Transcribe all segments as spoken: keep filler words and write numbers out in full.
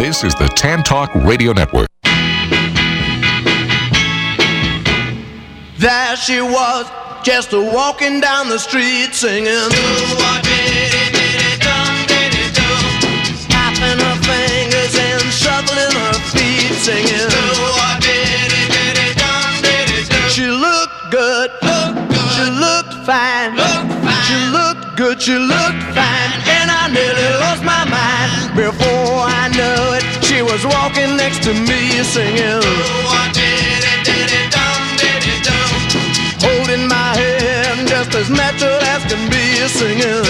This is the Tan Talk Radio Network. There she was, just a walking down the street singing. Tapping her fingers and shuffling her feet singing. She looked good, she looked fine, she looked good, she looked fine, and I nearly lost my mind. Before I knew it, she was walking next to me singing. Holding my hand just as natural as can be singing.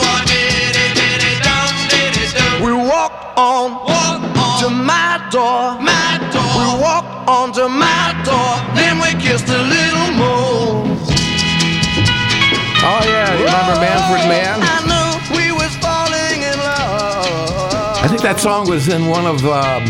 We walked on, walk on to my door, my door. We walked on to my door, then we kissed a little more. Oh yeah, you remember Manfred Mann? I knew we was falling in love. I think that song was in one of, um,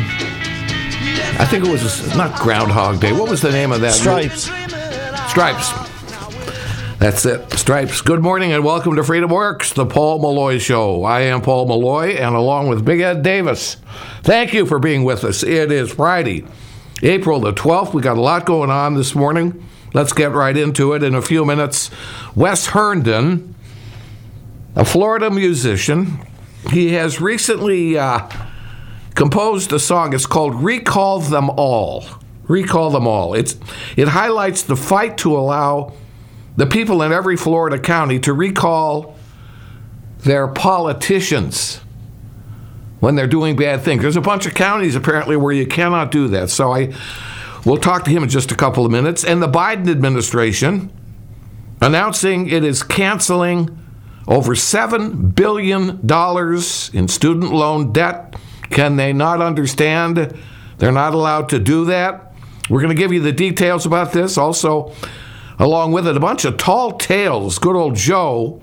I think it was, not Groundhog Day. What was the name of that? Stripes. Stripes. That's it. Stripes. Good morning and welcome to Freedom Works, the Paul Malloy Show. I am Paul Malloy, and along with Big Ed Davis, thank you for being with us. It is Friday, April the twelfth. We got a lot going on this morning. Let's get right into it in a few minutes. Wes Herndon, a Florida musician, he has recently uh, composed a song. It's called Recall Them All. Recall Them All. It's, it highlights the fight to allow the people in every Florida county to recall their politicians when they're doing bad things. There's a bunch of counties, apparently, where you cannot do that. So I we'll talk to him in just a couple of minutes. And the Biden administration announcing it is canceling over seven billion dollars in student loan debt. Can they not understand they're not allowed to do that? We're going to give you the details about this. Also, along with it, a bunch of tall tales. Good old Joe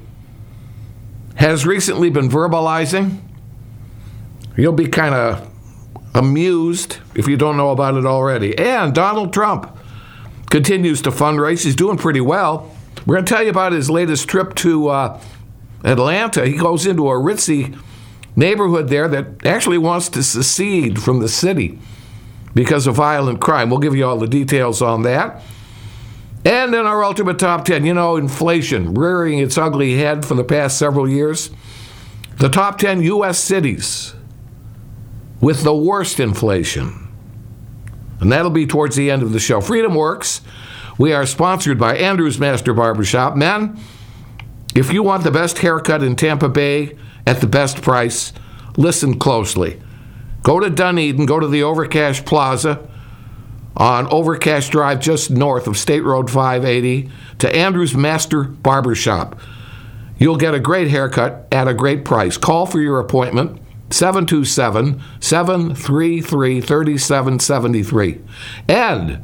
has recently been verbalizing. You'll be kind of amused if you don't know about it already. And Donald Trump continues to fundraise. He's doing pretty well. We're going to tell you about his latest trip to uh, Atlanta. He goes into a ritzy neighborhood there that actually wants to secede from the city because of violent crime. We'll give you all the details on that. And in our Ultimate Top ten, you know, inflation rearing its ugly head for the past several years. The top ten U S cities with the worst inflation. And that'll be towards the end of the show. Freedom Works. We are sponsored by Andrews Master Barbershop. Men, if you want the best haircut in Tampa Bay at the best price, listen closely. Go to Dunedin, go to the Overcash Plaza on Overcash Drive just north of State Road five eighty to Andrews Master Barbershop. You'll get a great haircut at a great price. Call for your appointment, seven two seven, seven three three, three seven seven three. And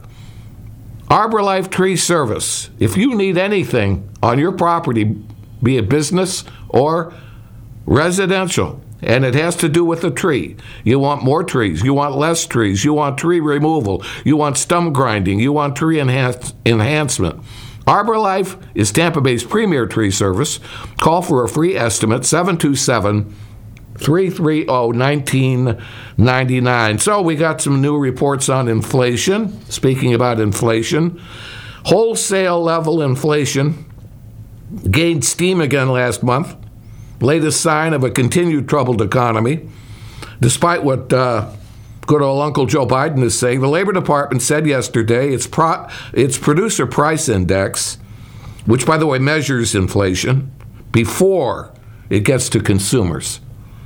Arbor Life Tree Service. If you need anything on your property, be it business or residential, and it has to do with the tree. You want more trees. You want less trees. You want tree removal. You want stump grinding. You want tree enhance, enhancement. Arbor Life is Tampa Bay's premier tree service. Call for a free estimate, seven two seven, three three zero, one nine nine nine. So we got some new reports on inflation. Speaking about inflation, wholesale level inflation gained steam again last month. Latest sign of a continued troubled economy. Despite what uh, good old Uncle Joe Biden is saying, the Labor Department said yesterday its, pro- its producer price index, which, by the way, measures inflation before it gets to consumers,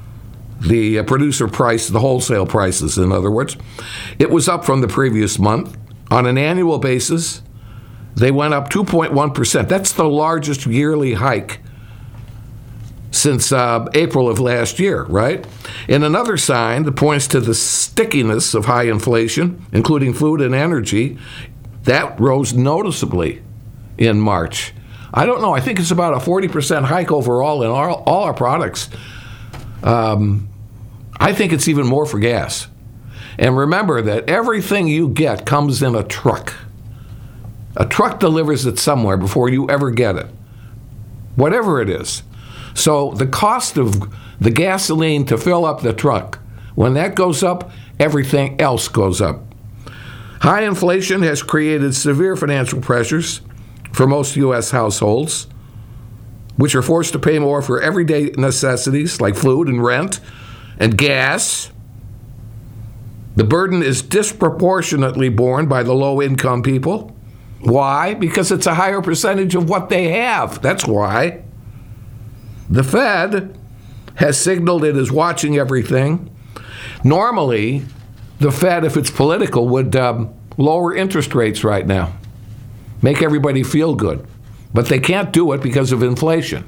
the uh, producer price, the wholesale prices, in other words, it was up from the previous month. On an annual basis, they went up two point one percent. That's the largest yearly hike since uh, April of last year, right? And another sign that points to the stickiness of high inflation, including food and energy, that rose noticeably in March. I don't know. I think it's about a forty percent hike overall in all, all our products. Um, I think it's even more for gas. And remember that everything you get comes in a truck. A truck delivers it somewhere before you ever get it, whatever it is. So the cost of the gasoline to fill up the truck When that goes up, everything else goes up. High inflation has created severe financial pressures for most U S households, which are forced to pay more for everyday necessities like food and rent and gas. The burden is disproportionately borne by the low-income people. Why? Because it's a higher percentage of what they have. That's why. The Fed has signaled it is watching everything. Normally, the Fed, if it's political, would um, lower interest rates right now, make everybody feel good. But they can't do it because of inflation.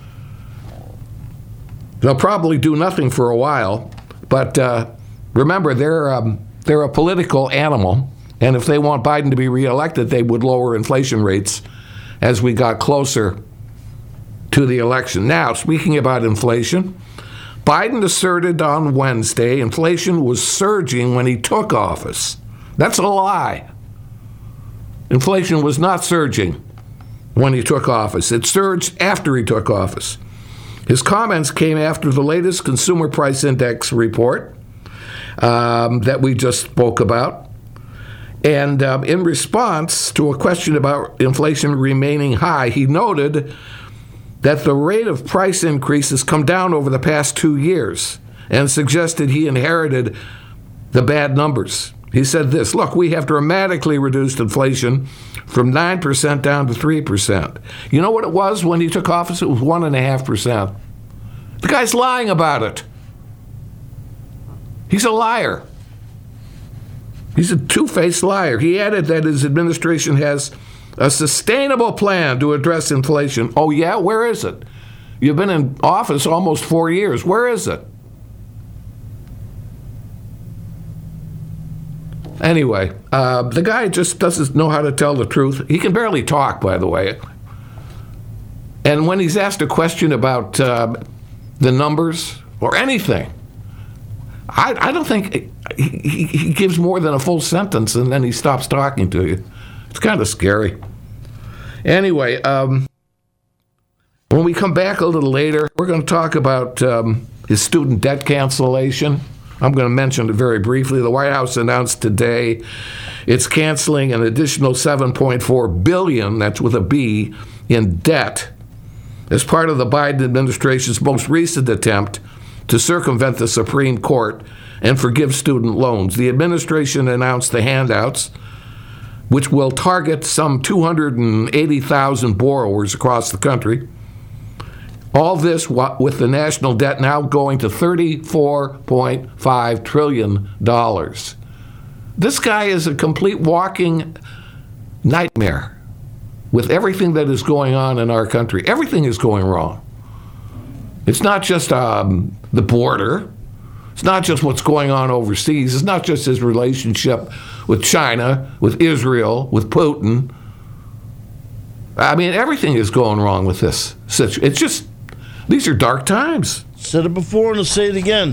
They'll probably do nothing for a while, but uh, remember, they're, um, they're a political animal, and if they want Biden to be reelected, they would lower inflation rates as we got closer to the election. Now, speaking about inflation, Biden asserted on Wednesday inflation was surging when he took office. That's a lie. Inflation was not surging when he took office. It surged after he took office. His comments came after the latest Consumer Price Index report um, that we just spoke about. And um, in response to a question about inflation remaining high, he noted that the rate of price increase has come down over the past two years and suggested he inherited the bad numbers. He said this, look, we have dramatically reduced inflation from nine percent down to three percent. You know what it was when he took office? It was one point five percent. The guy's lying about it. He's a liar. He's a two-faced liar. He added that his administration has a sustainable plan to address inflation. Oh, yeah? Where is it? You've been in office almost four years. Where is it? Anyway, uh, the guy just doesn't know how to tell the truth. He can barely talk, by the way. And when he's asked a question about uh, the numbers or anything, I, I don't think he, he, he gives more than a full sentence and then he stops talking to you. It's kind of scary. Anyway, um, when we come back a little later, we're going to talk about um, his student debt cancellation. I'm going to mention it very briefly. The White House announced today it's canceling an additional seven point four billion dollars, that's with a B, in debt as part of the Biden administration's most recent attempt to circumvent the Supreme Court and forgive student loans. The administration announced the handouts, which will target some two hundred eighty thousand borrowers across the country. All this with the national debt now going to thirty-four point five trillion dollars. This guy is a complete walking nightmare with everything that is going on in our country. Everything is going wrong. It's not just um, the border. It's not just what's going on overseas. It's not just his relationship with China, with Israel, with Putin. I mean, everything is going wrong with this. It's just, these are dark times. Said it before and I'll say it again.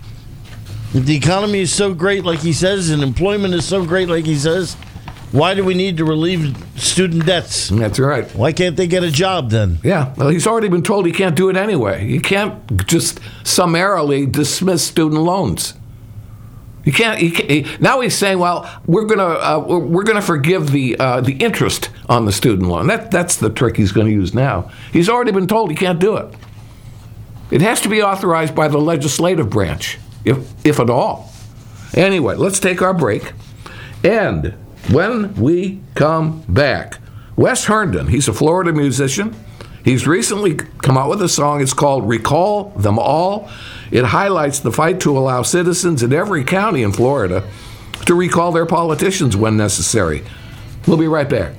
If the economy is so great like he says and employment is so great like he says, why do we need to relieve student debts? That's right. Why can't they get a job then? Yeah, well, he's already been told he can't do it anyway. He can't just summarily dismiss student loans. He can't. He can't he, now he's saying, "Well, we're gonna uh, we're, we're gonna forgive the uh, the interest on the student loan." That that's the trick he's going to use now. He's already been told he can't do it. It has to be authorized by the legislative branch, if if at all. Anyway, let's take our break, and when we come back, Wes Herndon, he's a Florida musician. He's recently come out with a song. It's called Recall Them All. It highlights the fight to allow citizens in every county in Florida to recall their politicians when necessary. We'll be right back.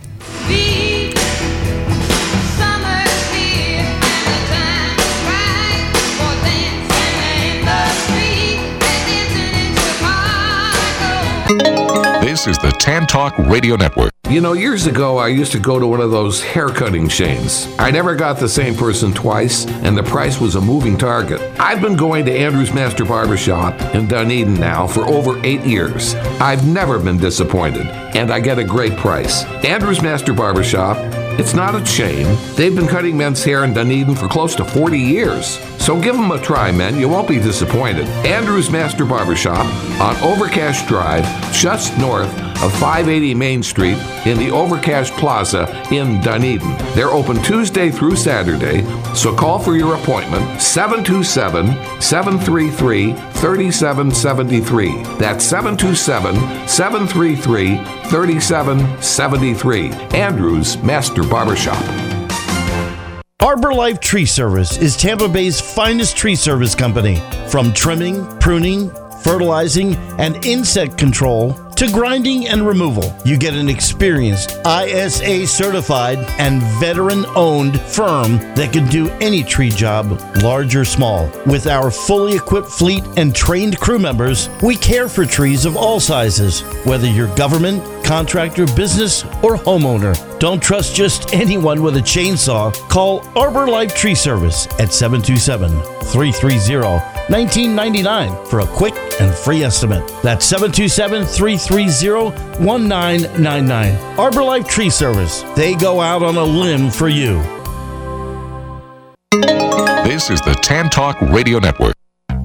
This is the Tan Talk Radio Network. You know, years ago, I used to go to one of those haircutting chains. I never got the same person twice, and the price was a moving target. I've been going to Andrew's Master Barbershop in Dunedin now for over eight years. I've never been disappointed, and I get a great price. Andrew's Master Barbershop It's not a chain. They've been cutting men's hair in Dunedin for close to forty years. So give them a try, men. You won't be disappointed. Andrews Master Barbershop on Overcash Drive, just north of five eighty Main Street in the Overcash Plaza in Dunedin. They're open Tuesday through Saturday, so call for your appointment, seven two seven, seven three three, three seven seven three. That's seven two seven, seven three three, three seven seven three. Andrews Master Barbershop. Arbor Life Tree Service is Tampa Bay's finest tree service company. From trimming, pruning, fertilizing, and insect control to grinding and removal, you get an experienced I S A certified and veteran owned firm that can do any tree job, large or small. With our fully equipped fleet and trained crew members, we care for trees of all sizes, whether you're government, contractor, business, or homeowner. Don't trust just anyone with a chainsaw. Call Arbor Life Tree Service at seven two seven, three three zero, one nine nine nine for a quick and free estimate. That's seven two seven, three three zero, one nine nine nine. Arbor Life Tree Service. They go out on a limb for you. This is the Tan Talk Radio Network.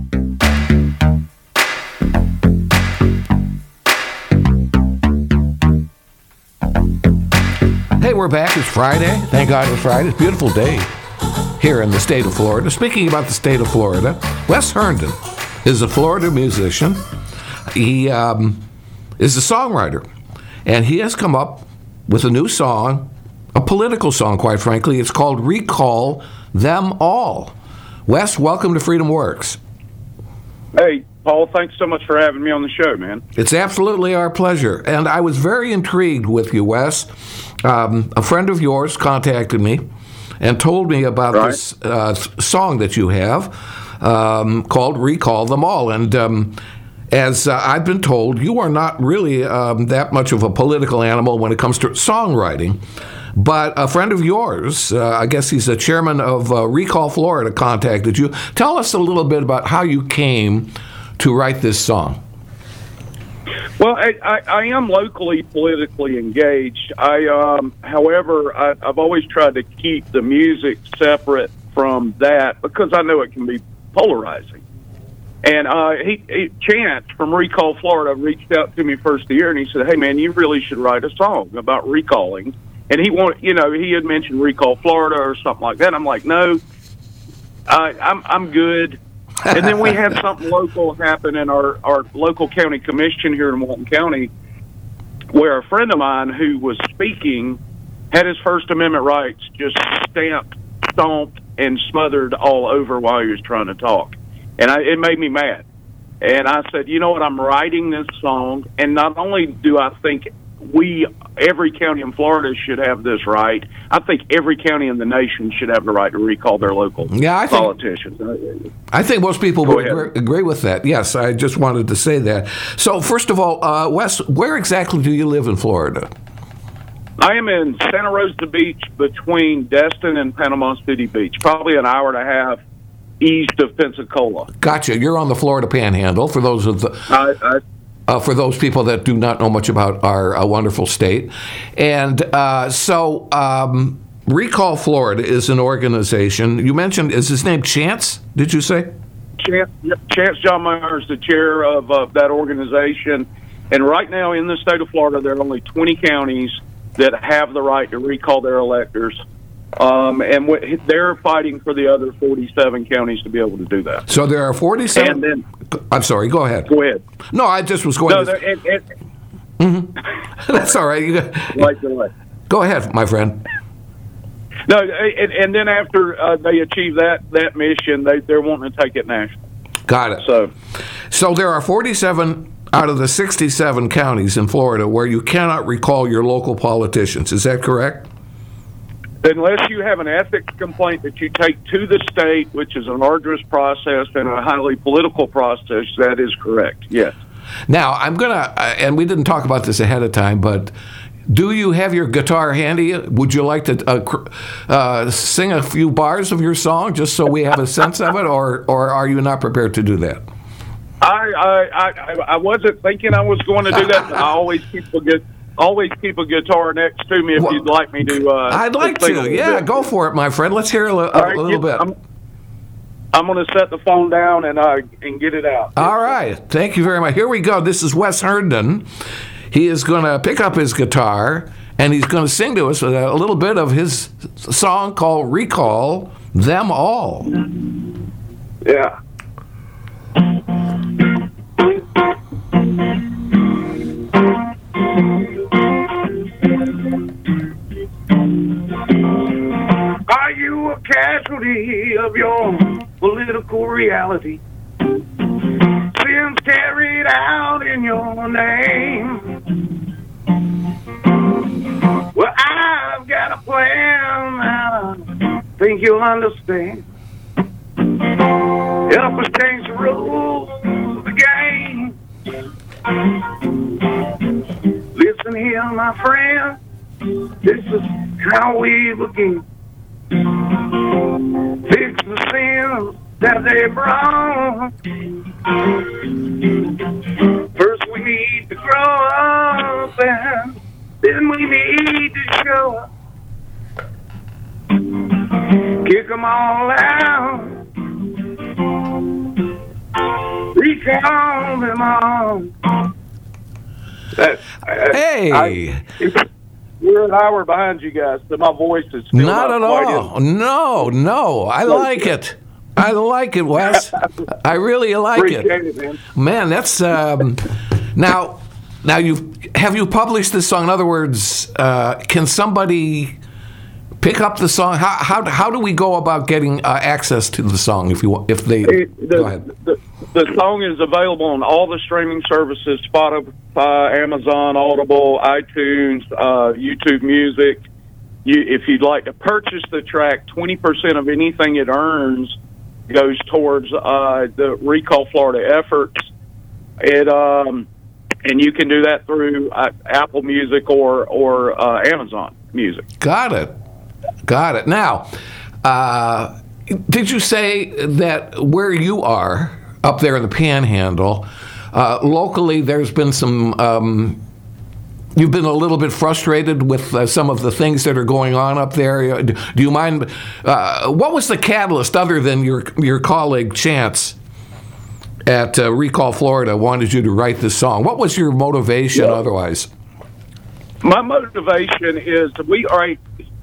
Hey, we're back. It's Friday. Thank God it's Friday. It's a beautiful day here in the state of Florida. Speaking about the state of Florida, Wes Herndon is a Florida musician. He um, is a songwriter, and he has come up with a new song, a political song, quite frankly. It's called Recall Them All. Wes, welcome to Freedom Works. Hey, Paul, thanks so much for having me on the show, man. It's absolutely our pleasure. And I was very intrigued with you, Wes. Um, a friend of yours contacted me and told me about right. this uh, song that you have um, called Recall Them All. And um, as uh, I've been told, you are not really um, that much of a political animal when it comes to songwriting. But a friend of yours, uh, I guess he's the chairman of uh, Recall Florida, contacted you. Tell us a little bit about how you came to write this song. Well, I, I, I am locally politically engaged. I, um, however, I, I've always tried to keep the music separate from that because I know it can be polarizing. And uh, he, he, Chance from Recall Florida reached out to me first of the year, and he said, "Hey, man, you really should write a song about recalling." And he wanted, you know, he had mentioned Recall Florida or something like that. I'm like, no, I, I'm I'm good. And then we had something local happen in our, our local county commission here in Walton County, where a friend of mine who was speaking had his First Amendment rights just stamped, stomped, and smothered all over while he was trying to talk. And I, it made me mad. And I said, you know what, I'm writing this song, and not only do I think we, every county in Florida should have this right, I think every county in the nation should have the right to recall their local yeah, I think, politicians. I think most people Go would agree, agree with that. Yes, I just wanted to say that. So, first of all, uh, Wes, where exactly do you live in Florida? I am in Santa Rosa Beach between Destin and Panama City Beach, probably an hour and a half east of Pensacola. Gotcha. You're on the Florida Panhandle, for those of the... I, I Uh, for those people that do not know much about our uh, wonderful state. And uh, so um, Recall Florida is an organization. You mentioned, is his name Chance, did you say? Chance, Chance John Meyer is the chair of uh, that organization. And right now in the state of Florida, there are only twenty counties that have the right to recall their electors. Um, and w- they're fighting for the other forty-seven counties to be able to do that. So there are forty-seven. And then, I'm sorry, go ahead. Go ahead. No, I just was going no, to... And, and, mm-hmm. That's all right. You, like the way. Go ahead, my friend. No, and, and then after uh, they achieve that, that mission, they, they're wanting to take it national. Got it. So, so there are forty-seven out of the sixty-seven counties in Florida where you cannot recall your local politicians. Is that correct? Unless you have an ethics complaint that you take to the state, which is an arduous process and a highly political process, that is correct, yes. Now, I'm going to, and we didn't talk about this ahead of time, but do you have your guitar handy? Would you like to uh, uh, sing a few bars of your song just so we have a sense of it, or, or are you not prepared to do that? I, I, I, I wasn't thinking I was going to do that, but I always keep a good... always keep a guitar next to me if Well, you'd like me to. Uh, I'd like sing a to. little Yeah, bit. go for it, my friend. Let's hear a, li- a All right, little yeah, bit. I'm, I'm going to set the phone down and uh, and get it out. All right. Thank you very much. Here we go. This is Wes Herndon. He is going to pick up his guitar, and he's going to sing to us a little bit of his song called Recall Them All. Yeah. Are you a casualty of your political reality? Sins carried out in your name. Well, I've got a plan that I think you'll understand. Help us change the rules of the game. Listen here, my friend. This is how we begin. Fix the sins that they brought. First we need to grow up, and then we need to show up. Kick them all out. Recall them all. That, Hey! I, we're an hour behind you guys, so my voice is still Not at quite all. in. No, no. I like it. I like it, Wes. I really like Appreciate it. it, man. Man, that's um, now. Now you have you published this song? In other words, uh, can somebody pick up the song? How how how do we go about getting uh, access to the song? If you want- if they It- the, go ahead. The, the song is available on all the streaming services: Spotify, Amazon, Audible, iTunes, uh, YouTube Music. You, if you'd like to purchase the track, twenty percent of anything it earns goes towards uh, the Recall Florida efforts. It um, and you can do that through uh, Apple Music or or uh, Amazon Music. Got it. Got it. Now, uh, did you say that where you are up there in the Panhandle, uh, locally, there's been some. Um, You've been a little bit frustrated with uh, some of the things that are going on up there. Do you mind? Uh, what was the catalyst, other than your your colleague Chance at uh, Recall Florida wanted you to write this song? What was your motivation Yeah. otherwise? My motivation is we are.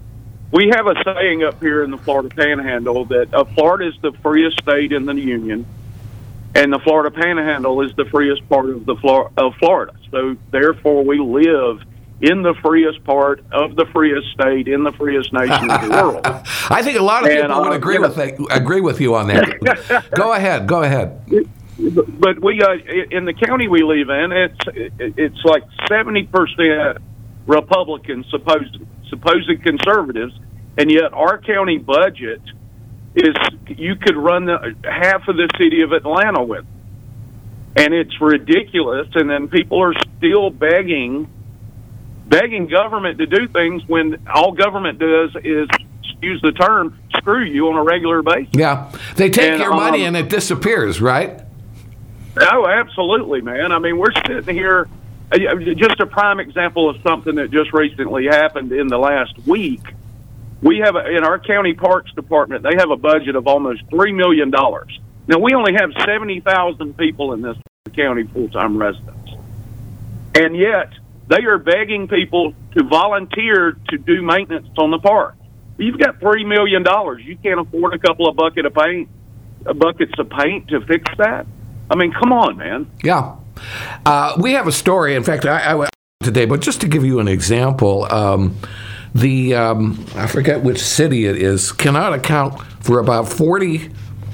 We have a saying up here in the Florida Panhandle that uh, Florida is the freest state in the Union, and the Florida Panhandle is the freest part of the Flor- of Florida. So therefore, we live in the freest part of the freest state in the freest nation of the world. I think a lot of And, people would uh, agree you know- with that, agree with you on that. Go ahead. Go ahead. But we, uh, in the county we live in, it's it's like seventy percent Republicans, supposed supposed conservatives, and yet our county budget is you could run the half of the city of Atlanta with, and it's ridiculous. And then people are still begging, begging government to do things when all government does is, excuse the term, screw you on a regular basis. Yeah, they take And, your money um, and it disappears, right? Oh, absolutely, man. I mean, we're sitting here. uh, Just a prime example of something that just recently happened in the last week. We have, a, in our county parks department, they have a budget of almost three million dollars. Now, we only have seventy thousand people in this county full-time residents. And yet, they are begging people to volunteer to do maintenance on the park. You've got three million dollars. You can't afford a couple of bucket of paint, uh, buckets of paint to fix that? I mean, come on, man. Yeah. Uh, we have a story. In fact, I, I went today, but just to give you an example, um, the um, I forget which city it is cannot account for about forty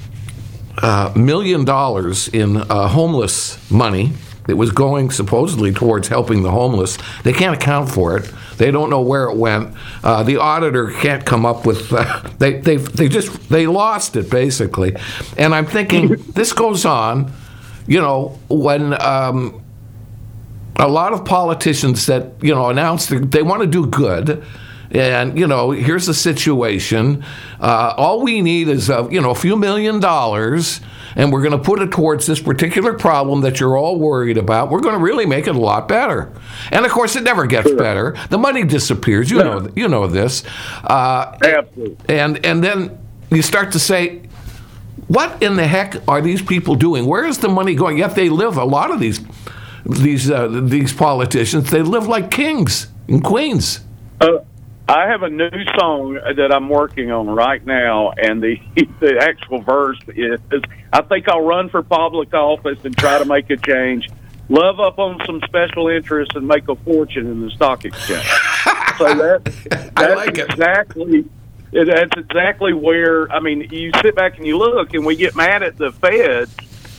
uh, million dollars in uh, homeless money that was going supposedly towards helping the homeless. They can't account for it. They don't know where it went. Uh, the auditor can't come up with. Uh, they they they just they lost it basically. And I'm thinking this goes on. You know, when um, a lot of politicians that, you know, announce they, they want to do good, and, you know, here's the situation. Uh, all we need is, uh, you know, a few million dollars, and we're going to put it towards this particular problem that you're all worried about. We're going to really make it a lot better. And of course, it never gets better. The money disappears. You know, you know this. Uh, Absolutely. And and then you start to say, what in the heck are these people doing? Where is the money going? Yet they live. A lot of these these uh, these politicians, they live like kings and queens. Uh, I have a new song that I'm working on right now, and the the actual verse is, I think I'll run for public office and try to make a change. Love up on some special interests and make a fortune in the stock exchange. So that, that's I like it. exactly that's exactly where, I mean, you sit back and you look, and we get mad at the feds,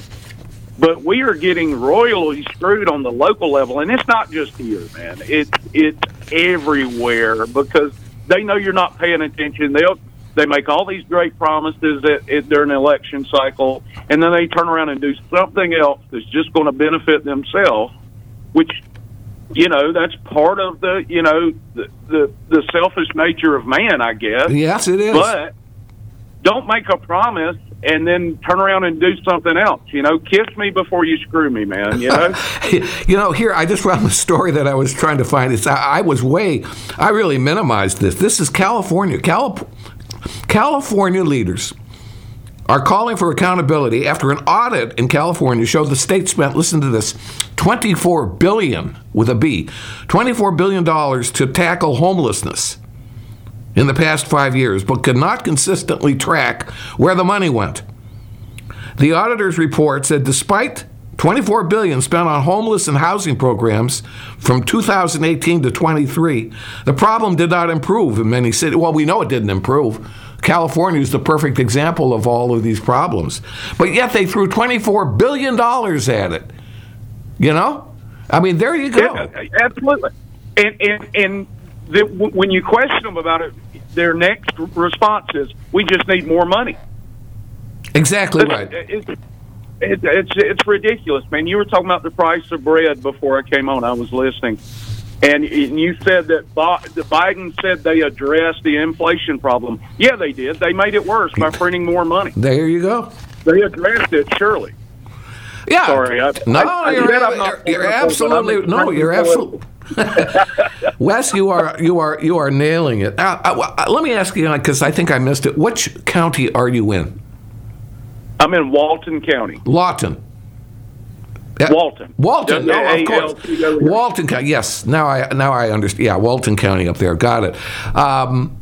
but we are getting royally screwed on the local level, and it's not just here, man. It's it's everywhere because they know you're not paying attention. They'll they make all these great promises at, at, during an election cycle, and then they turn around and do something else that's just going to benefit themselves, which, you know, that's part of the, you know, the, the, the selfish nature of man, I guess. Yes, it is. But don't make a promise and then turn around and do something else. You know, kiss me before you screw me, man, you know? You know, here, I just found the story that I was trying to find. It's, I, I was way, I really minimized this. This is California. Calip- California leaders are calling for accountability after an audit in California showed the state spent, listen to this, twenty-four billion dollars with a B, twenty-four billion dollars to tackle homelessness in the past five years, but could not consistently track where the money went. The auditor's report said despite twenty-four billion dollars spent on homeless and housing programs from two thousand eighteen to twenty-three, the problem did not improve in many cities. Well, we know it didn't improve. California is the perfect example of all of these problems. But yet they threw twenty-four billion dollars at it. You know? I mean, there you go. Yeah, absolutely. And, and, and the, when you question them about it, their next response is, we just need more money. Exactly right. It's, it's, it's, it's ridiculous, man. You were talking about the price of bread before I came on. I was listening. And you said that Biden said they addressed the inflation problem. Yeah, they did. They made it worse by printing more money. There you go. They addressed it, surely. Yeah. Sorry. I, no, I, you're, I you're, you're, you're absolutely no. You're absolutely. Wes, you are you are you are nailing it. Uh, uh, let me ask you, because I think I missed it. Which county are you in? I'm in Walton County. Lawton. Walton. Walton, no, of course. Walton County, yes. Now I now I understand. Yeah, Walton County up there. Got it. Um,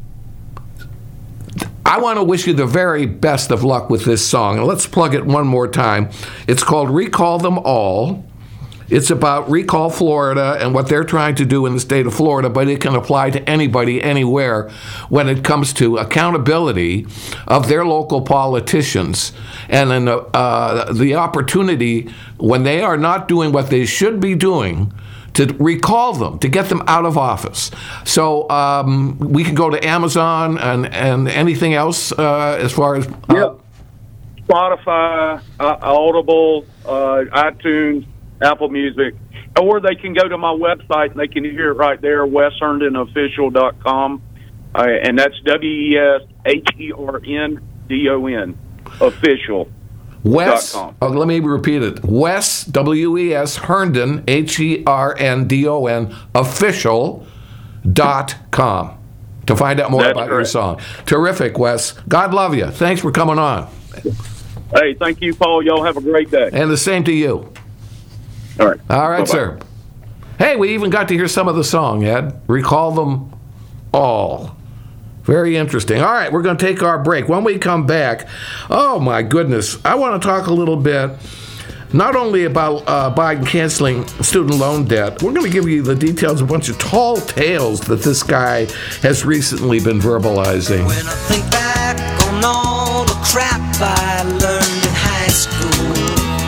I want to wish you the very best of luck with this song. And let's plug it one more time. It's called Recall Them All. It's about Recall Florida and what they're trying to do in the state of Florida, but it can apply to anybody, anywhere, when it comes to accountability of their local politicians and then, uh, the opportunity when they are not doing what they should be doing to recall them, to get them out of office. So um, we can go to Amazon and, and anything else uh, as far as... Uh, yep. Spotify, uh, Audible, uh, iTunes, Apple Music, or they can go to my website and they can hear it right there, wes herndon official dot com, uh, and that's W E S H E R N D O N, official. Wes, oh, let me repeat it. Wes, W E S, Herndon, H E R N D O N, official dot com to find out more That's about correct. your song. Terrific, Wes. God love you. Thanks for coming on. Hey, thank you, Paul. Y'all have a great day. And the same to you. All right. All right, Bye-bye. sir. Hey, we even got to hear some of the song, Ed. Recall Them All. Very interesting. All right, we're going to take our break. When we come back, oh my goodness, I want to talk a little bit not only about uh, Biden canceling student loan debt, we're going to give you the details of a bunch of tall tales that this guy has recently been verbalizing. When I think back on all the crap I learned in high school,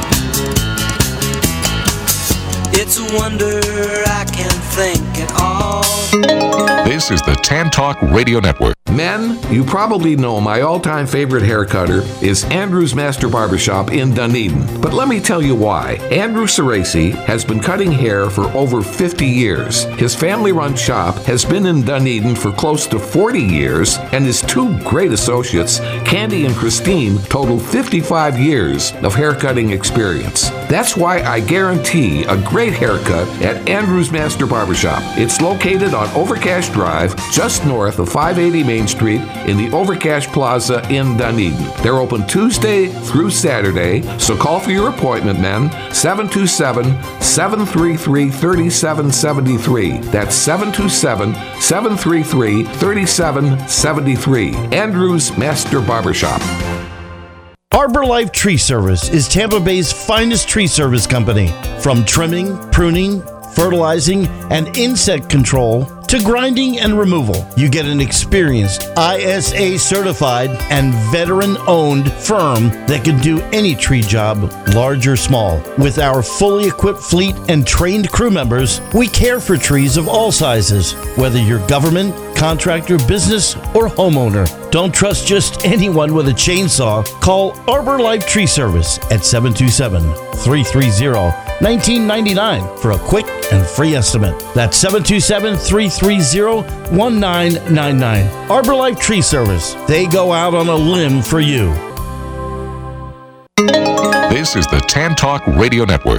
it's a wonder I can think at all. This is the Tan Talk Radio Network. Men, you probably know my all-time favorite hair cutter is Andrew's Master Barbershop in Dunedin. But let me tell you why. Andrew Cerasi has been cutting hair for over fifty years. His family-run shop has been in Dunedin for close to forty years, and his two great associates, Candy and Christine, total fifty-five years of haircutting experience. That's why I guarantee a great haircut at Andrew's Master Barbershop. It's located on Overcash Drive, just north of five eighty Main Street in the Overcash Plaza in Dunedin. They're open Tuesday through Saturday, so call for your appointment, men. seven two seven, seven three three, three seven seven three. That's seven two seven, seven three three, three seven seven three. Andrew's Master Barbershop. Arbor Life Tree Service is Tampa Bay's finest tree service company. From trimming, pruning, fertilizing, and insect control to grinding and removal, you get an experienced I S A certified and veteran owned firm that can do any tree job, large or small. With our fully equipped fleet and trained crew members, we care for trees of all sizes, whether you're government, contractor, business, or homeowner. Don't trust just anyone with a chainsaw. Call Arbor Life Tree Service at seven two seven, three three zero, one nine nine nine for a quick and free estimate. That's seven two seven, three three zero, one nine nine nine. Arbor Life Tree Service. They go out on a limb for you. This is the Tan Talk Radio Network.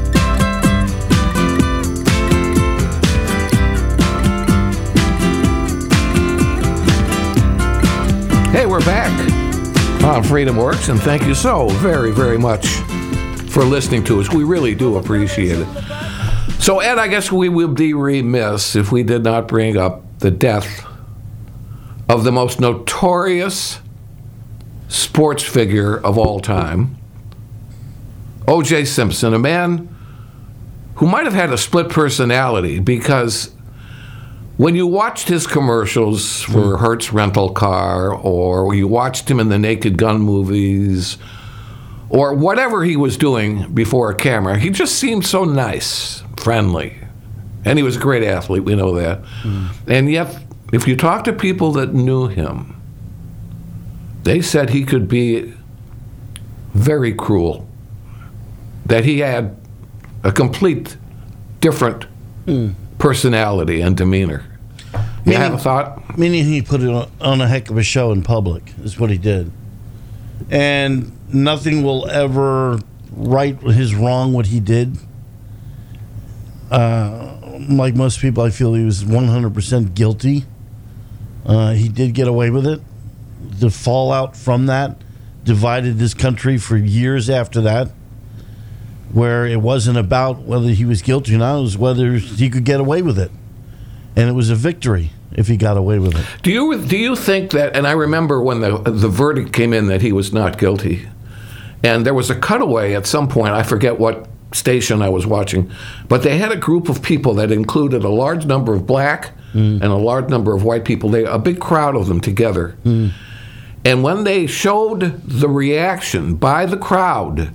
Hey, we're back on Freedom Works, and thank you so very, very much for listening to us. We really do appreciate it. So, Ed, I guess we would be remiss if we did not bring up the death of the most notorious sports figure of all time, O J Simpson, a man who might have had a split personality, because when you watched his commercials for Hertz Rental Car, or you watched him in the Naked Gun movies, or whatever he was doing before a camera, he just seemed so nice, friendly. And he was a great athlete, we know that. Mm. And yet, if you talk to people that knew him, they said he could be very cruel, that he had a complete different mm. personality and demeanor. You meaning, have a thought? Meaning he put it on a heck of a show in public, is what he did. And nothing will ever right his wrong what he did. Uh, like most people, I feel he was one hundred percent guilty. Uh, he did get away with it. The fallout from that divided this country for years after that, where it wasn't about whether he was guilty or not, it was whether he could get away with it. And it was a victory if he got away with it. Do you do you think that, and I remember when the the verdict came in that he was not guilty, and there was a cutaway at some point, I forget what station I was watching, but they had a group of people that included a large number of black mm. and a large number of white people, they a big crowd of them together. Mm. And when they showed the reaction by the crowd,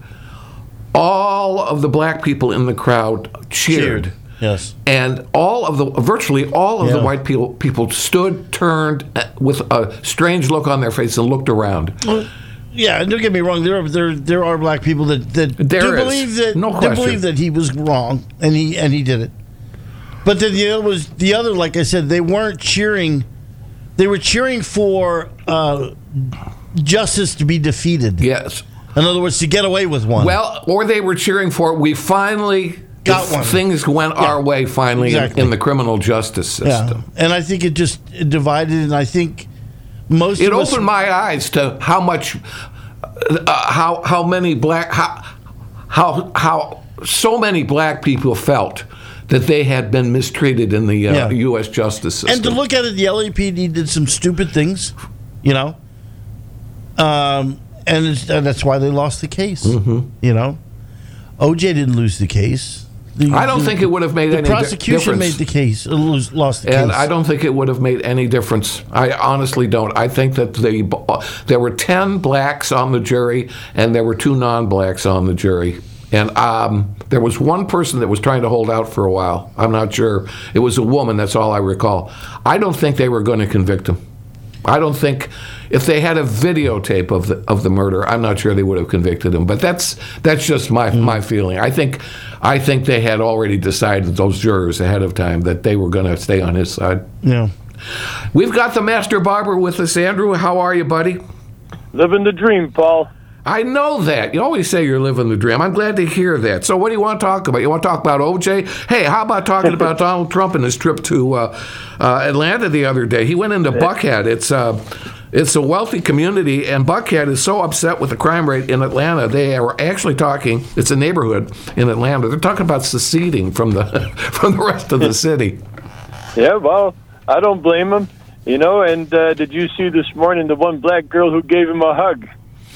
all of the black people in the crowd cheered. cheered. Yes. And all of the, virtually all of yeah. the white people, people stood, turned with a strange look on their face and looked around. Well, yeah, don't get me wrong. There are there there are black people that, that there do is. believe that no do believe that he was wrong and he and he did it. But then the other was the other. Like I said, they weren't cheering. They were cheering for uh, justice to be defeated. Yes. In other words, to get away with one. Well, or they were cheering for we finally. Got one. Things went yeah. our way finally exactly. in, in the criminal justice system. Yeah. And I think it just it divided, and I think most it of us... opened my eyes to how much, uh, how how many black, how, how, how so many black people felt that they had been mistreated in the uh, yeah. U S justice system. And to look at it, the L A P D did some stupid things, you know, um, and, it's, and that's why they lost the case, mm-hmm. you know. O J didn't lose the case. The, I don't the, think it would have made any difference. The prosecution made the case, lost the case. And I don't think it would have made any difference. I honestly don't. I think that the, there were ten blacks on the jury, and there were two non-blacks on the jury. And um, there was one person that was trying to hold out for a while. I'm not sure. It was a woman, that's all I recall. I don't think they were going to convict him. I don't think if they had a videotape of the of the murder, I'm not sure they would have convicted him. But that's that's just my mm. my feeling. I think I think they had already decided, those jurors ahead of time, that they were going to stay on his side. Yeah. We've got the master barber with us, Andrew. How are you, buddy? Living the dream, Paul. I know that. You always say you're living the dream. I'm glad to hear that. So what do you want to talk about? You want to talk about O J? Hey, how about talking about Donald Trump and his trip to uh, uh, Atlanta the other day? He went into Buckhead. It's uh, it's a wealthy community, and Buckhead is so upset with the crime rate in Atlanta. They are actually talking, it's a neighborhood in Atlanta, they're talking about seceding from the from the rest of the city. Yeah, well, I don't blame him. You know, and uh, did you see this morning the one black girl who gave him a hug?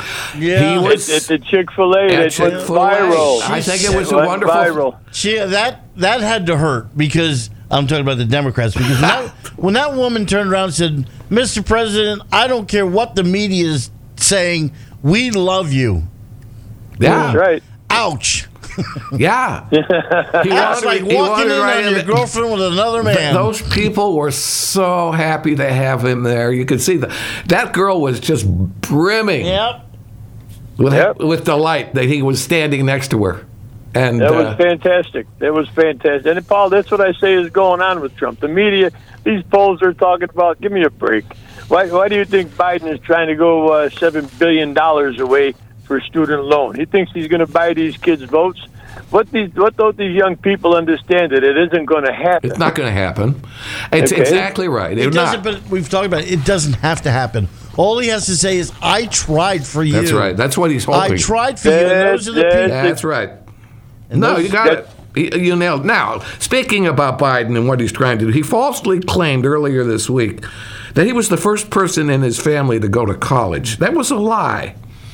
Yeah, he was at, at the Chick-fil-A. At That went viral. I think it was it a wonderful. Viral. She, that that had to hurt, because I'm talking about the Democrats. Because when that, when that woman turned around and said, "Mister President, I don't care what the media is saying, we love you." Yeah, that's right. Ouch. Yeah. He That's like he walking in right on your in girlfriend with another man. Th- those people were so happy to have him there. You could see that that girl was just brimming Yep. with Yep. with delight that he was standing next to her. And That was uh, fantastic. That was fantastic. And Paul, that's what I say is going on with Trump. The media, these polls are talking about. Give me a break. Why? Why do you think Biden is trying to go uh, seven billion dollars away for student loan? He thinks he's going to buy these kids votes. What these? What don't these young people understand? That it isn't going to happen. it's not going to happen. It's Okay. exactly right. It It's doesn't, not. but we've talked about it. It doesn't have to happen. All he has to say is, "I tried for you." That's right. That's what he's hoping. I tried for you. And those are the That's- people. That's right. And No, those- you got it. You you nailed it. Now, speaking about Biden and what he's trying to do, he falsely claimed earlier this week that he was the first person in his family to go to college. That was a lie.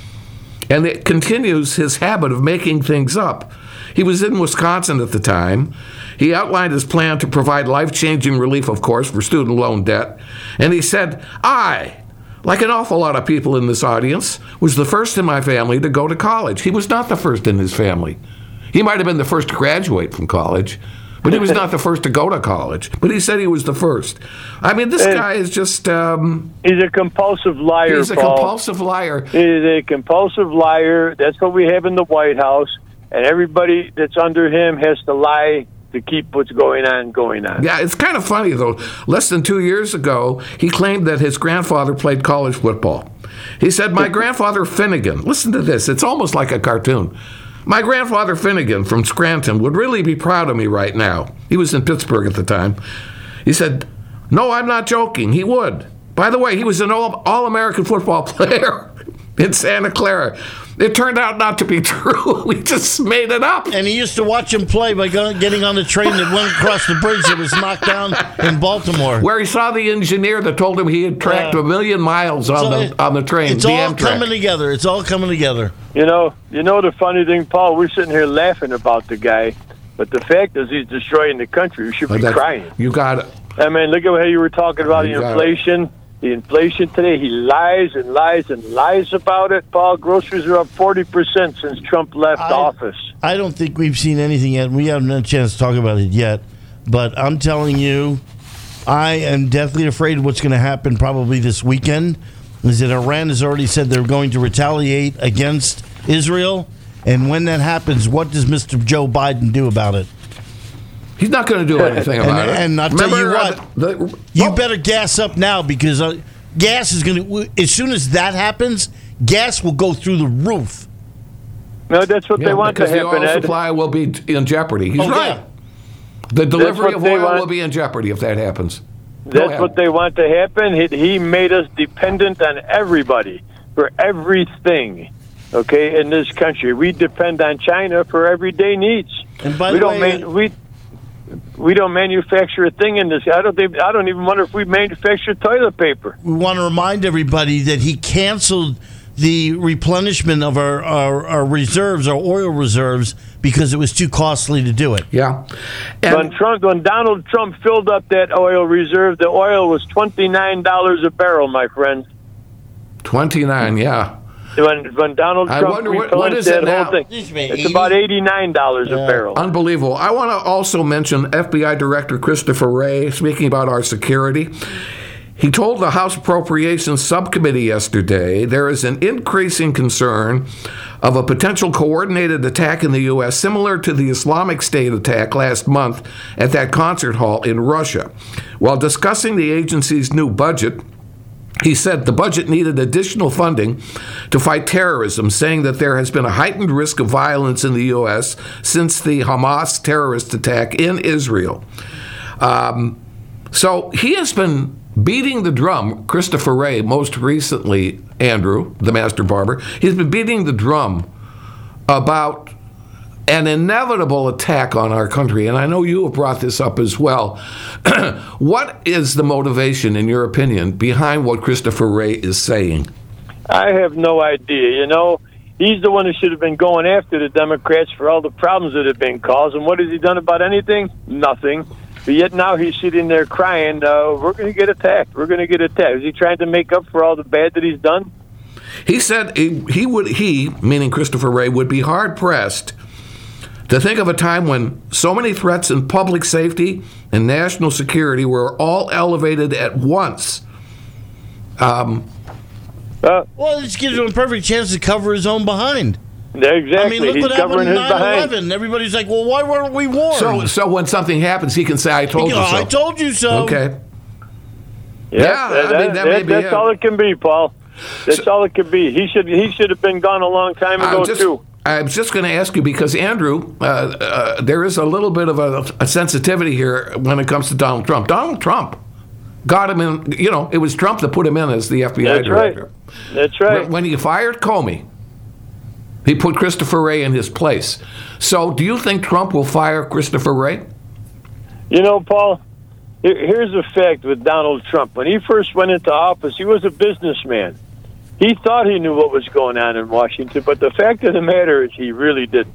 And it continues his habit of making things up. He was in Wisconsin at the time. He outlined his plan to provide life-changing relief, of course, for student loan debt. And he said, I, like an awful lot of people in this audience, was the first in my family to go to college. He was not the first in his family. He might have been the first to graduate from college, but he was not the first to go to college. But he said he was the first. I mean, this Hey. guy is just, um, He's a compulsive liar, he's a Paul. compulsive liar. He's a compulsive liar. That's what we have in the White House. And everybody that's under him has to lie to keep what's going on going on. Yeah, it's kind of funny, though. Less than two years ago, he claimed that his grandfather played college football. He said, my grandfather Finnegan, listen to this, it's almost like a cartoon. My grandfather Finnegan from Scranton would really be proud of me right now. He was in Pittsburgh at the time. He said, no, I'm not joking. He would. By the way, he was an all- all-American football player in Santa Clara. It turned out not to be true. We just made it up. And he used to watch him play by going, getting on the train that went across the bridge that was knocked down in Baltimore. Where he saw the engineer that told him he had tracked Yeah. a million miles on So the it- on the train. It's the all Amtrak. coming together. It's all coming together. You know, you know the funny thing, Paul, we're sitting here laughing about the guy, but the fact is he's destroying the country. We should be But that's- crying. You got it. I mean, look at how you were talking about You the got inflation. The inflation today, he lies and lies and lies about it. Paul, groceries are up forty percent since Trump left I- office. I don't think we've seen anything yet. We haven't had a chance to talk about it yet. But I'm telling you, I am deathly afraid of what's going to happen probably this weekend. Is that Iran has already said they're going to retaliate against Israel. And when that happens, what does Mister Joe Biden do about it? He's not going to do anything And- about it. and I'll tell you Remember, what, uh, the, the, You oh, better gas up now, because uh, gas is going to, as soon as that happens, gas will go through the roof. No, that's what yeah, they want to because the happen, oil Ed. supply will be in jeopardy. He's Oh, right. yeah. The delivery what of they oil want. will be in jeopardy if that happens. Go That's ahead. what they want to happen. He, he made us dependent on everybody for everything. Okay, in this country, we depend on China for everyday needs. And by we the don't way, man, we we don't manufacture a thing in this. I don't think. I don't even wonder if we manufacture toilet paper. we want to remind everybody that he canceled the replenishment of our, our, our reserves, our oil reserves, because it was too costly to do it. Yeah. When And Trump, when Donald Trump filled up that oil reserve, the oil was twenty nine dollars a barrel, my friend. twenty-nine, yeah. When when Donald I Trump wonder what- what replenished is it that now? whole thing, Used to be it's eighty. about eighty nine dollars a Yeah. barrel. Unbelievable. I want to also mention F B I Director Christopher Wray, speaking about our security. He told the House Appropriations Subcommittee yesterday there is an increasing concern of a potential coordinated attack in the U S similar to the Islamic State attack last month at that concert hall in Russia. While discussing the agency's new budget, he said the budget needed additional funding to fight terrorism, saying that there has been a heightened risk of violence in the U S since the Hamas terrorist attack in Israel. Um, so he has been beating the drum, Christopher Wray, most recently, Andrew, the master barber, he's been beating the drum about an inevitable attack on our country. And I know you have brought this up as well. What is the motivation, in your opinion, behind what Christopher Wray is saying? I have no idea. You know, he's the one who should have been going after the Democrats for all the problems that have been caused. And what has he done about anything? Nothing. But yet now he's sitting there crying, uh, we're going to get attacked. We're going to get attacked. Is he trying to make up for all the bad that he's done? He said he, he would, he, meaning Christopher Wray, would be hard-pressed to think of a time when so many threats in public safety and national security were all elevated at once. Um, uh, well, this gives him a perfect chance to cover his own behind. Exactly. I mean, look he's what happened covering in his nine behind. eleven. Everybody's like, well, why weren't we warned? So, so when something happens, he can say, I told you, you know, so. I told you so. Okay. Yeah, Yeah, that, I mean, that may be that's it. all it can be, Paul. That's So- all it can be. He should he should have been gone a long time ago, I'm just, too. I was just going to ask you because, Andrew, uh, uh, there is a little bit of a, a sensitivity here when it comes to Donald Trump. Donald Trump got him in, you know, it was Trump that put him in as the F B I That's right. director. That's right. When, when he fired Comey, he put Christopher Wray in his place. So do you think Trump will fire Christopher Wray? You know, Paul, here- here's the fact with Donald Trump. When he first went into office, he was a businessman. He thought he knew what was going on in Washington, but the fact of the matter is he really didn't.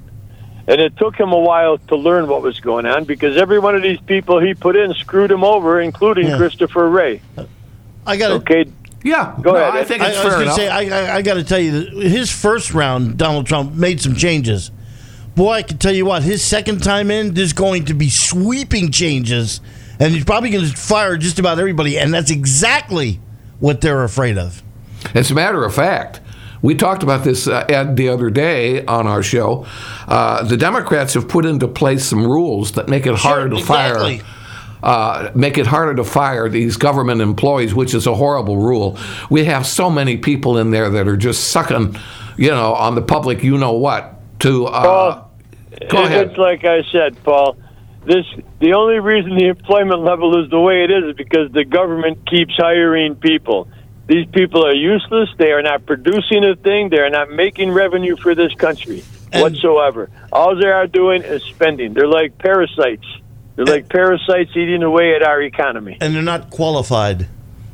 And it took him a while to learn what was going on because every one of these people he put in screwed him over, including Yeah. Christopher Wray. I got to. Okay, Yeah. Go no, ahead. I think I, it's I was fair going to enough. say, I, I, I got to tell you, that his first round, Donald Trump made some changes. Boy, I can tell you what, his second time in, there's going to be sweeping changes, and he's probably going to fire just about everybody, and that's exactly what they're afraid of. As a matter of fact, we talked about this, uh, Ed, the other day on our show. Uh, the Democrats have put into place some rules that make it harder to exactly. fire. Uh, make it harder to fire these government employees, which is a horrible rule. We have so many people in there that are just sucking, you know, on the public, you know what. To uh, Paul, go ahead. It's like I said, Paul. This the only reason the employment level is the way it is is because the government keeps hiring people. These people are useless. They are not producing a thing. They are not making revenue for this country And- whatsoever. All they are doing is spending. They're like parasites. They're like parasites eating away at our economy. And they're not qualified.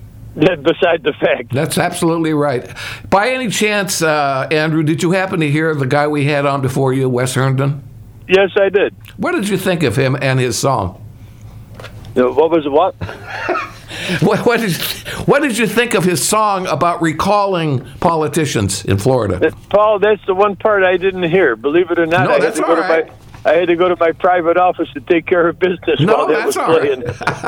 Beside the fact. That's absolutely right. By any chance, uh, Andrew, did you happen to hear the guy we had on before you, Wes Herndon? Yes, I did. What did you think of him and his song? Uh, What was what? What, what, did, what did you think of his song about recalling politicians in Florida? Paul, that's the one part I didn't hear. Believe it or not, No, I had that's to go all to right. my I had to go to my private office to take care of business No, while that was that's all playing.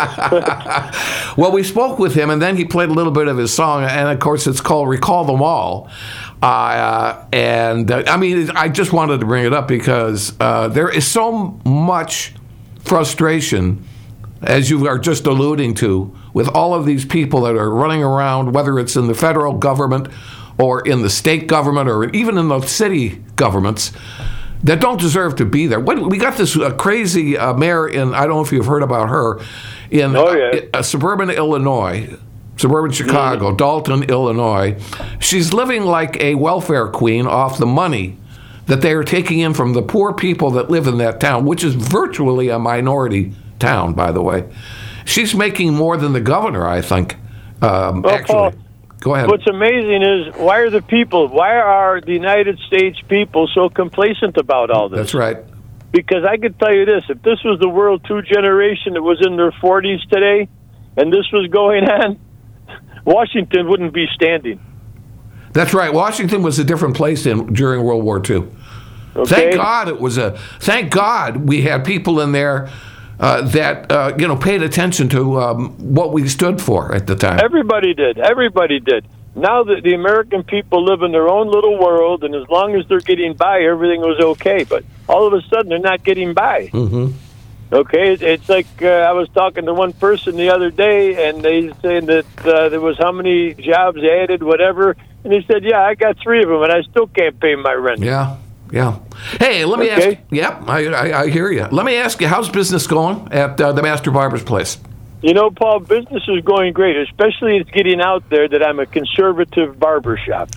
right. Well, we spoke with him, and then he played a little bit of his song, and of course, it's called "Recall Them All." Uh, and uh, I mean, I just wanted to bring it up because uh, there is so much frustration, as you are just alluding to, with all of these people that are running around, whether it's in the federal government or in the state government or even in the city governments, that don't deserve to be there. What, we got this uh, crazy uh, mayor in, I don't know if you've heard about her, in Oh, yeah. uh, suburban Illinois, suburban Chicago, Mm-hmm. Dalton, Illinois. She's living like a welfare queen off the money that they are taking in from the poor people that live in that town, which is virtually a minority town, by the way. She's making more than the governor, I think, um, Well, actually. Paul, Go ahead. What's amazing is why are the people, why are the United States people so complacent about all this? That's right. Because I could tell you this, if this was the World Two generation that was in their forties today, and this was going on, Washington wouldn't be standing. That's right. Washington was a different place in during World War Two. Okay? Thank God it was a. Thank God we had people in there uh, that uh, you know paid attention to um, what we stood for at the time. Everybody did. Everybody did. Now that the American people live in their own little world, and as long as they're getting by, everything was okay. But all of a sudden, they're not getting by. Mm-hmm. Okay, it's like uh, I was talking to one person the other day, and they saying that uh, there was how many jobs added, whatever, and he said, "Yeah, I got three of them, and I still can't pay my rent." Yeah, yeah. Hey, let me Okay. ask. Yep, I, I, I hear you. Let me ask you, how's business going at uh, the Master Barber's place? You know, Paul, business is going great, especially it's getting out there that I'm a conservative barbershop.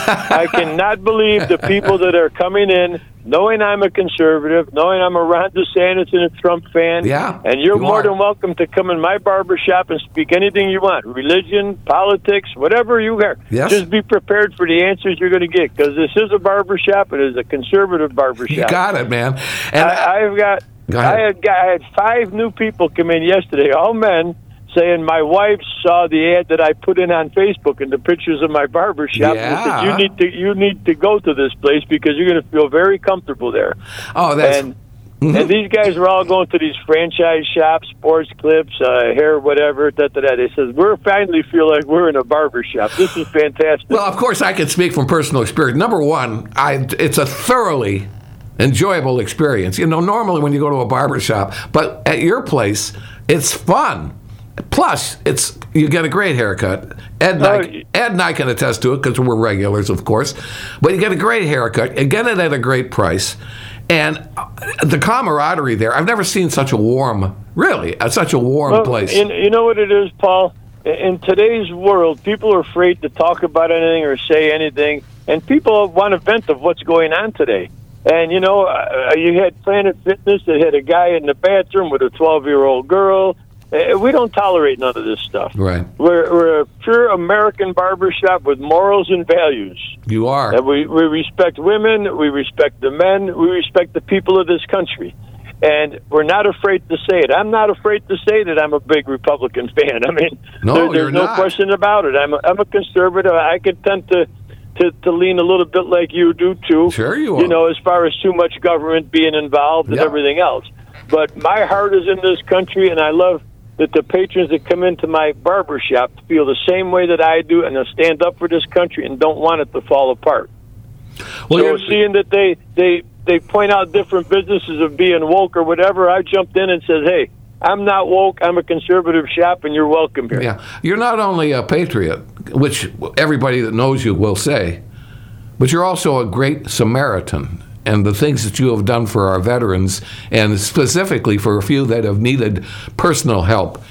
I cannot believe the people that are coming in, knowing I'm a conservative, knowing I'm a Ron DeSantis and a Trump fan. Yeah, and you're you more are. than welcome to come in my barbershop and speak anything you want, religion, politics, whatever you hear. Yes. Just be prepared for the answers you're going to get, because this is a barbershop. It is a conservative barbershop. You got it, man. And I, I've got... Go ahead. I had I had five new people come in yesterday, all men, saying my wife saw the ad that I put in on Facebook and the pictures of my barber shop. Yeah. And said, you need to you need to go to this place because you're going to feel very comfortable there. oh, that's And and these guys were all going to these franchise shops, Sports Clips, uh, hair, whatever. Da, da, da. They said we're finally feel like we're in a barber shop. This is fantastic. well. Of course, I can speak from personal experience. Number one, I it's a thoroughly enjoyable experience. You know, normally when you go to a barber shop, but at your place, it's fun. Plus, it's you get a great haircut. Ed and, Oh, I, Ed and I can attest to it because we're regulars, of course. But you get a great haircut. You get it at a great price. And the camaraderie there, I've never seen such a warm, really, uh, such a warm Well, place. You, you know what it is, Paul? In today's world, people are afraid to talk about anything or say anything, and people want to vent of what's going on today. And, you know, uh, you had Planet Fitness that had a guy in the bathroom with a twelve-year-old girl. Uh, we don't tolerate none of this stuff. Right. We're, we're a pure American barbershop with morals and values. You are. And we, we respect women, we respect the men, we respect the people of this country. And we're not afraid to say it. I'm not afraid to say that I'm a big Republican fan. I mean, No, there, you're there's no not. question about it. I'm a, I'm a conservative. I could tend to, to, to lean a little bit like you do, too. Sure you are. You know, as far as too much government being involved and Yep. everything else. But my heart is in this country, and I love that the patrons that come into my barbershop feel the same way that I do, and they'll stand up for this country and don't want it to fall apart. Well, so you're- seeing that they, they, they point out different businesses of being woke or whatever, I jumped in and said, hey, I'm not woke, I'm a conservative shop, and you're welcome here. Yeah, you're not only a patriot, which everybody that knows you will say, but you're also a great Samaritan. And the things that you have done for our veterans, and specifically for a few that have needed personal help,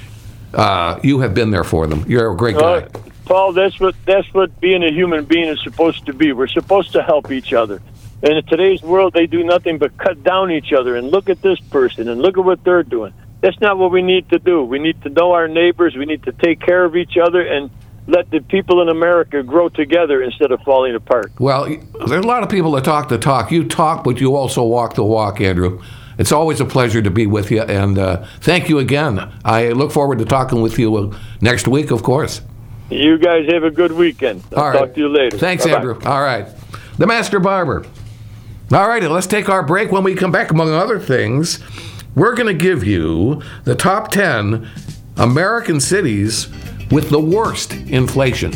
uh, you have been there for them. You're a great guy. Uh, Paul, that's what that's what being a human being is supposed to be. We're supposed to help each other. And in today's world, they do nothing but cut down each other and look at this person and look at what they're doing. That's not what we need to do. We need to know our neighbors. We need to take care of each other and let the people in America grow together instead of falling apart. Well, there's a lot of people that talk the talk. You talk, but you also walk the walk, Andrew. It's always a pleasure to be with you, and uh, thank you again. I look forward to talking with you next week, of course. You guys have a good weekend. I'll All right. talk to you later. Thanks, Bye-bye. Andrew. All right. The Master Barber. All righty, let's take our break. When we come back, among other things, we're going to give you the top ten American cities with the worst inflation.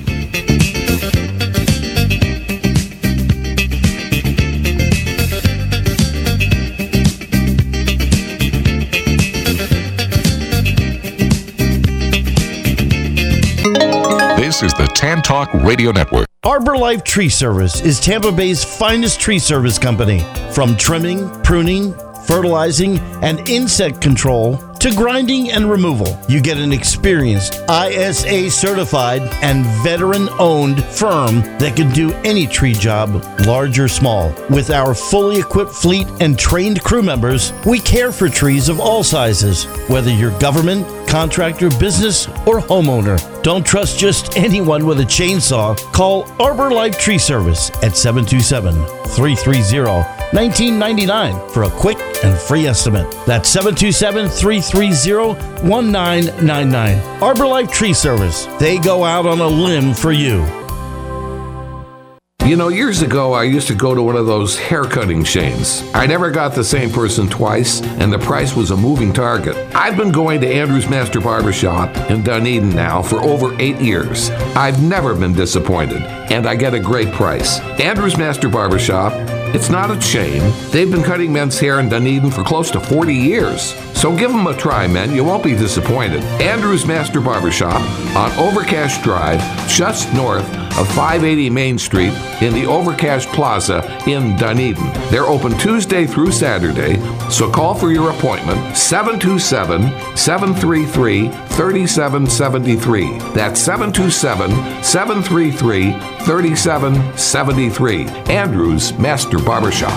This is the Tan Talk Radio Network. Arbor Life Tree Service is Tampa Bay's finest tree service company. From trimming, pruning, fertilizing, and insect control to grinding and removal, you get an experienced I S A certified and veteran owned firm that can do any tree job, large or small. With our fully equipped fleet and trained crew members, we care for trees of all sizes, whether you're government, contractor, business, or homeowner. Don't trust just anyone with a chainsaw. Call Arbor Life Tree Service at seven two seven, three three zero, one nine nine nine for a quick and free estimate. That's seven two seven, three three zero, one nine nine nine. Arbor Life Tree Service. They go out on a limb for you. You know, years ago, I used to go to one of those haircutting chains. I never got the same person twice, and the price was a moving target. I've been going to Andrew's Master Barbershop in Dunedin now for over eight years. I've never been disappointed, and I get a great price. Andrew's Master Barbershop, it's not a chain. They've been cutting men's hair in Dunedin for close to forty years. So give them a try, men. You won't be disappointed. Andrew's Master Barbershop on Overcash Drive, just north of five eighty Main Street in the Overcash Plaza in Dunedin. They're open Tuesday through Saturday, so call for your appointment, seven two seven, seven three three, three seven seven three. That's seven two seven, seven three three, three seven seven three. Andrew's Master Barbershop.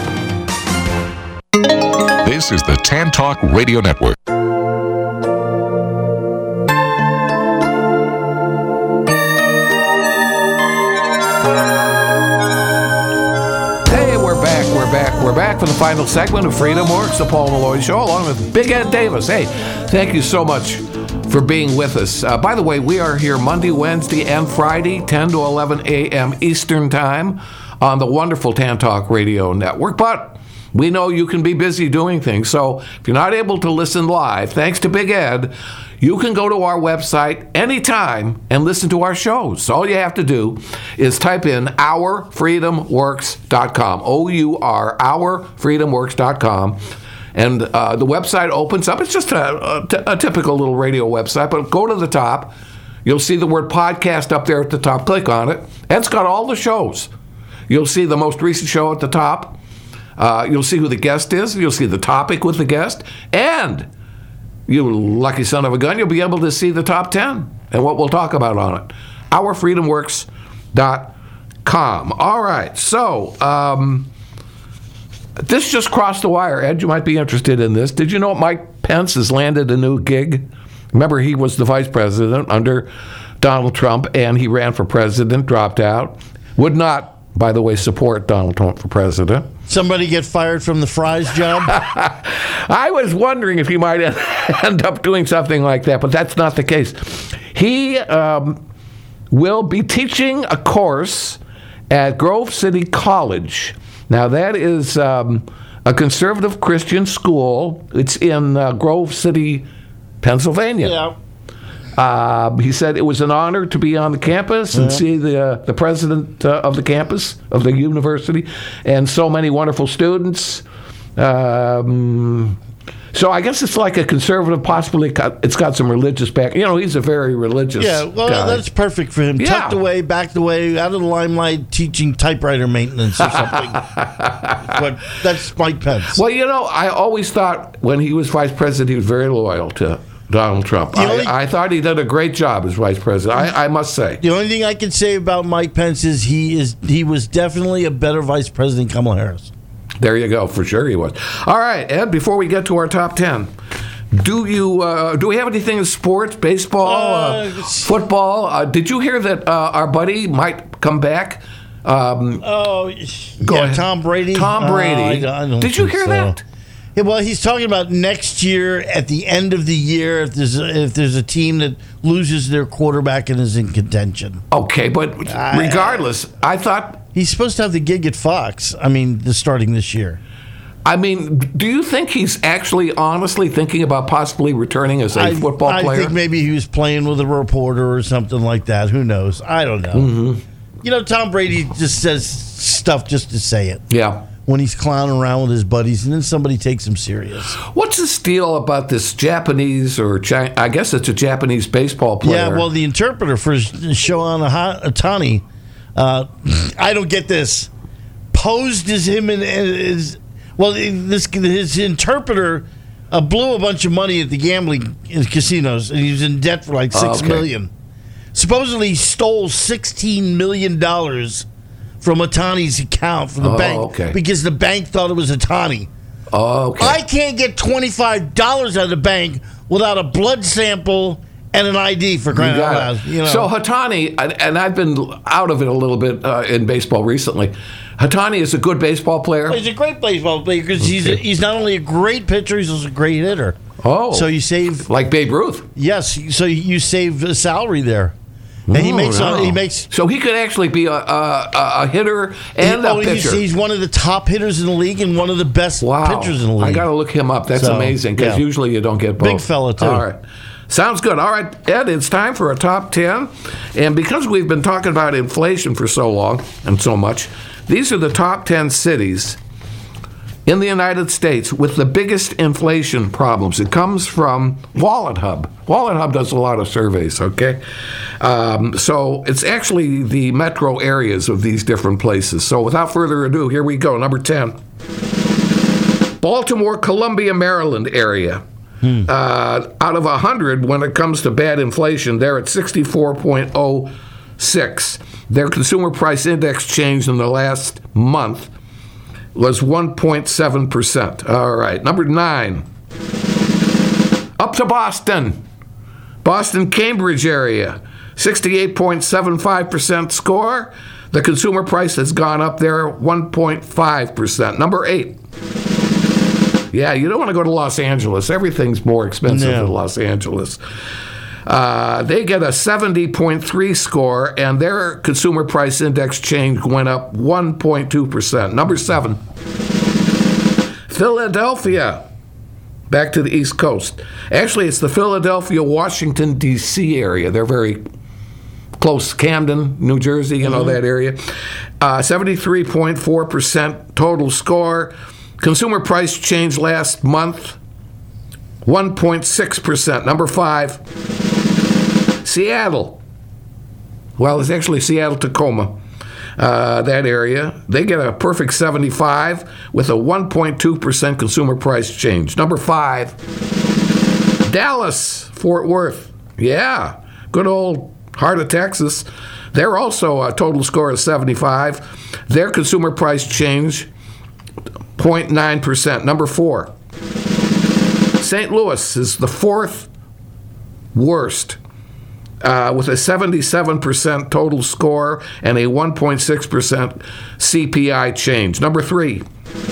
This is the Tan Talk Radio Network. Hey, we're back, we're back, we're back for the final segment of Freedom Works, the Paul Malloy Show, along with Big Ed Davis. Hey, thank you so much for being with us. Uh, by the way, we are here Monday, Wednesday, and Friday, ten to eleven a.m. Eastern Time on the wonderful Tan Talk Radio Network. But we know you can be busy doing things, so if you're not able to listen live, thanks to Big Ed, you can go to our website anytime and listen to our shows. All you have to do is type in our freedom works dot com, O U R, our freedom works dot com, and uh, the website opens up. It's just a, a, a typical little radio website, but go to the top. You'll see the word podcast up there at the top. Click on it, and it's got all the shows. You'll see the most recent show at the top. Uh, you'll see who the guest is. You'll see the topic with the guest. And, you lucky son of a gun, you'll be able to see the top ten and what we'll talk about on it. our freedom works dot com. All right. So, um, this just crossed the wire. Ed, you might be interested in this. Did you know Mike Pence has landed a new gig? Remember, he was the vice president under Donald Trump, and he ran for president, dropped out. Would not, by the way, support Donald Trump for president. Somebody get fired from the fries job? I was wondering if he might end up doing something like that, but that's not the case. He um, will be teaching a course at Grove City College. Now, that is um, a conservative Christian school. It's in uh, Grove City, Pennsylvania. Yeah. Uh, he said it was an honor to be on the campus and yeah. see the uh, the president uh, of the campus of the university and so many wonderful students. Um, so I guess it's like a conservative, possibly it's got some religious back. You know, he's a very religious Yeah, well, guy. That's perfect for him. Yeah. Tucked away, backed away, out of the limelight, teaching typewriter maintenance or something. But that's Mike Pence. Well, you know, I always thought when he was vice president, he was very loyal to Donald Trump. I, only, I thought he did a great job as vice president. I, I must say. The only thing I can say about Mike Pence is he is he was definitely a better vice president than Kamala Harris. There you go. For sure he was. All right, Ed, before we get to our top ten, do you uh, do we have anything in sports, baseball, uh, uh, football? Uh, did you hear that uh, our buddy might come back? Um, oh, go yeah, ahead. Tom Brady. Tom Brady. Uh, I, I don't did you hear so. that? Yeah, well, he's talking about next year, at the end of the year, if there's a, if there's a team that loses their quarterback and is in contention. Okay, but regardless, I, I thought he's supposed to have the gig at Fox. I mean, the starting this year. I mean, do you think he's actually honestly thinking about possibly returning as a I, football I player? I think maybe he was playing with a reporter or something like that. Who knows? I don't know. Mm-hmm. You know, Tom Brady just says stuff just to say it. Yeah. When he's clowning around with his buddies, and then somebody takes him serious. What's this deal about this Japanese, or Chi- I guess it's a Japanese baseball player? Yeah, well, the interpreter for Shohei Ohtani, uh, I don't get this, posed as him and as well. This his interpreter uh, blew a bunch of money at the gambling casinos, and he was in debt for like six okay. million. Supposedly, he stole sixteen million dollars from Ohtani's account for the oh, bank okay. because the bank thought it was Ohtani. Oh, okay. I can't get twenty-five dollars out of the bank without a blood sample and an I D for crying out loud. You know. So Ohtani, and I've been out of it a little bit uh, in baseball recently. Ohtani is a good baseball player. Well, he's a great baseball player because okay. he's a, he's not only a great pitcher, he's also a great hitter. Oh, so you save like Babe Ruth. Yes, so you save a salary there. And he Oh, makes no. he makes. So he could actually be a a, a hitter and oh, a he's, pitcher. he's one of the top hitters in the league and one of the best Wow. pitchers in the league. I got to look him up. That's So, amazing because yeah. usually you don't get both. Big fella, too. All right. Sounds good. All right, Ed, it's time for a top ten. And because we've been talking about inflation for so long and so much, these are the top ten cities in the United States with the biggest inflation problems. It comes from Wallet Hub. Wallet Hub does a lot of surveys, okay? Um, so it's actually the metro areas of these different places. So without further ado, here we go. Number ten. Baltimore, Columbia, Maryland area. Hmm. Uh, out of one hundred, when it comes to bad inflation, they're at sixty-four point oh six. Their consumer price index change in the last month was one point seven percent. All right. Number nine. Up to Boston. Boston, Cambridge area. sixty-eight point seven five percent score. The consumer price has gone up there one point five percent. Number eight. Yeah, you don't want to go to Los Angeles. Everything's more expensive No. in Los Angeles. Uh, they get a seventy point three score, and their consumer price index change went up one point two percent. Number seven, Philadelphia. Back to the East Coast. Actually, it's the Philadelphia, Washington, D C area. They're very close. Camden, New Jersey, you know, that area. Uh, seventy-three point four percent total score. Consumer price change last month, one point six percent. Number five, Seattle. Well, it's actually Seattle-Tacoma, uh, that area. They get a perfect seventy-five with a one point two percent consumer price change. Number five, Dallas, Fort Worth. Yeah, good old heart of Texas. They're also a total score of seventy-five. Their consumer price change, zero point nine percent. Number four, Saint Louis is the fourth worst, uh, with a seventy-seven percent total score and a one point six percent C P I change. Number three,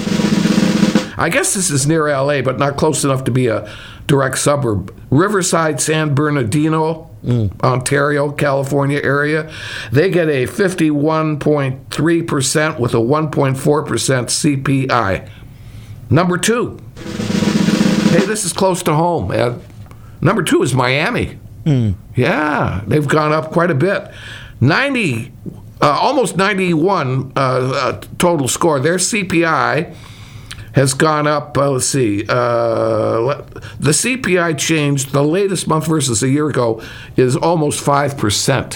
I guess this is near L A, but not close enough to be a direct suburb. Riverside, San Bernardino, mm. Ontario, California area. They get a fifty-one point three percent with a one point four percent C P I. Number two. Hey, this is close to home, Ed. Number two is Miami. Mm. Yeah, they've gone up quite a bit. ninety, uh, almost ninety-one uh, uh, total score. Their C P I has gone up, uh, let's see, uh, the C P I change, the latest month versus a year ago, is almost five percent.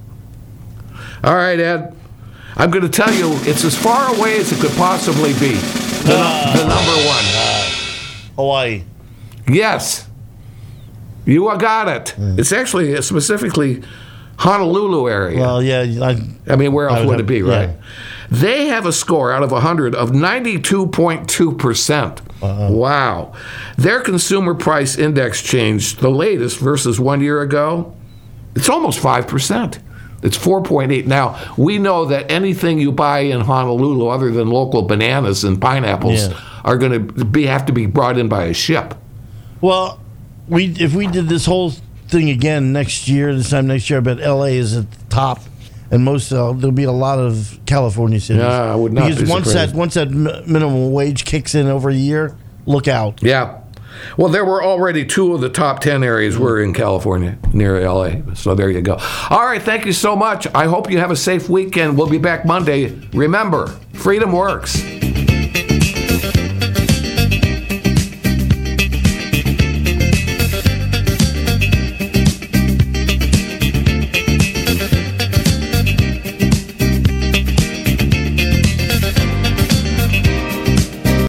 All right, Ed, I'm going to tell you, it's as far away as it could possibly be, the, uh, the number one. Uh, Hawaii. Yes, you got it. Mm. It's actually specifically Honolulu area. Well, yeah. I, I mean, where else would would have, it be, right? Yeah. They have a score out of one hundred of ninety-two point two percent. Uh-huh. Wow. Their consumer price index changed, the latest versus one year ago, it's almost five percent. It's four point eight. Now, we know that anything you buy in Honolulu other than local bananas and pineapples Yeah. are going to be have to be brought in by a ship. Well, we if we did this whole thing again next year, this time next year, I bet L A is at the top. And most uh, there'll be a lot of California cities. Yeah, I would not because be once surprised. that once that mi- minimum wage kicks in over a year, look out. Yeah. Well, there were already two of the top ten areas were in California, near L A. So there you go. All right, thank you so much. I hope you have a safe weekend. We'll be back Monday. Remember, freedom works.